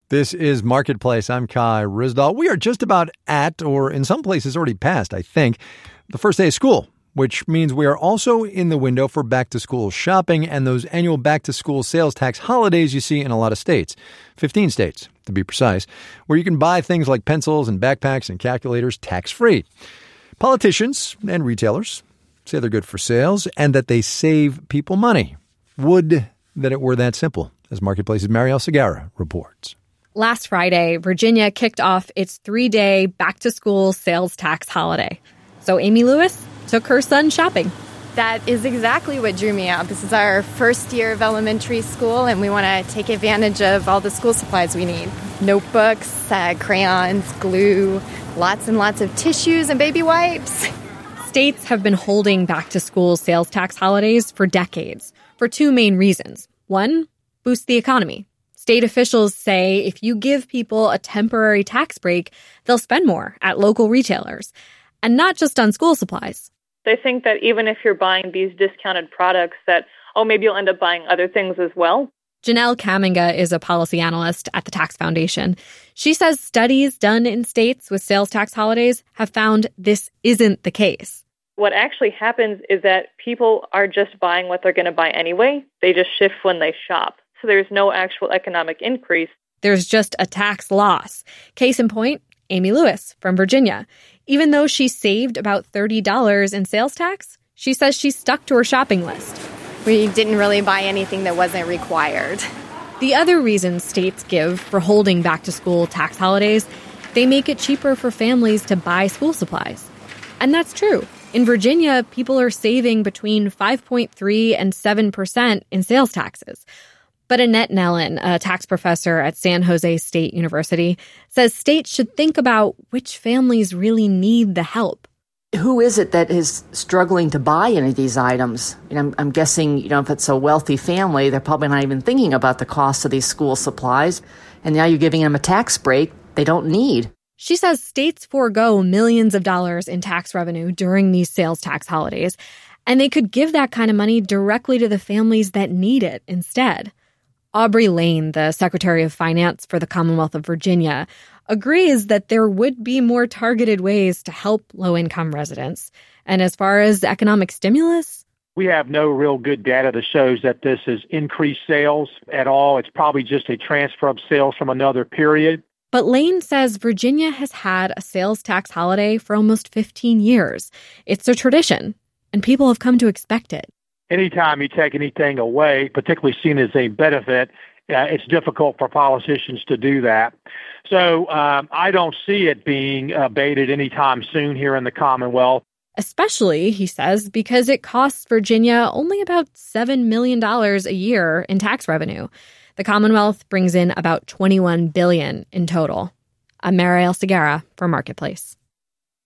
This is Marketplace. I'm Kai Ryssdal. We are just about at, or in some places already past, I think, the first day of school, which means we are also in the window for back-to-school shopping and those annual back-to-school sales tax holidays you see in a lot of states, 15 states to be precise, where you can buy things like pencils and backpacks and calculators tax-free. Politicians and retailers say they're good for sales and that they save people money. Would that it were that simple, as Marketplace's Marielle Segarra reports. Last Friday, Virginia kicked off its 3-day back-to-school sales tax holiday. So Amy Lewis took her son shopping. That is exactly what drew me out. This is our first year of elementary school, and we want to take advantage of all the school supplies we need. Notebooks, crayons, glue, lots and lots of tissues and baby wipes. States have been holding back-to-school sales tax holidays for decades for two main reasons. One, boost the economy. State officials say if you give people a temporary tax break, they'll spend more at local retailers, and not just on school supplies. They think that even if you're buying these discounted products that, maybe you'll end up buying other things as well. Janelle Kaminga is a policy analyst at the Tax Foundation. She says studies done in states with sales tax holidays have found this isn't the case. What actually happens is that people are just buying what they're going to buy anyway. They just shift when they shop. So there's no actual economic increase. There's just a tax loss. Case in point, Amy Lewis from Virginia. Even though she saved about $30 in sales tax, she says she stuck to her shopping list. We didn't really buy anything that wasn't required. The other reason states give for holding back-to-school tax holidays, they make it cheaper for families to buy school supplies. And that's true. In Virginia, people are saving between 5.3% and 7% in sales taxes. But Annette Nellen, a tax professor at San Jose State University, says states should think about which families really need the help. Who is it that is struggling to buy any of these items? I'm guessing, if it's a wealthy family, they're probably not even thinking about the cost of these school supplies. And now you're giving them a tax break they don't need. She says states forego millions of dollars in tax revenue during these sales tax holidays, and they could give that kind of money directly to the families that need it instead. Aubrey Lane, the Secretary of Finance for the Commonwealth of Virginia, agrees that there would be more targeted ways to help low-income residents. And as far as economic stimulus, we have no real good data that shows that this has increased sales at all. It's probably just a transfer of sales from another period. But Lane says Virginia has had a sales tax holiday for almost 15 years. It's a tradition, and people have come to expect it. Anytime you take anything away, particularly seen as a benefit, it's difficult for politicians to do that. So I don't see it being abated anytime soon here in the Commonwealth. Especially, he says, because it costs Virginia only about $7 million a year in tax revenue. The Commonwealth brings in about $21 billion in total. I'm Marielle Segarra for Marketplace.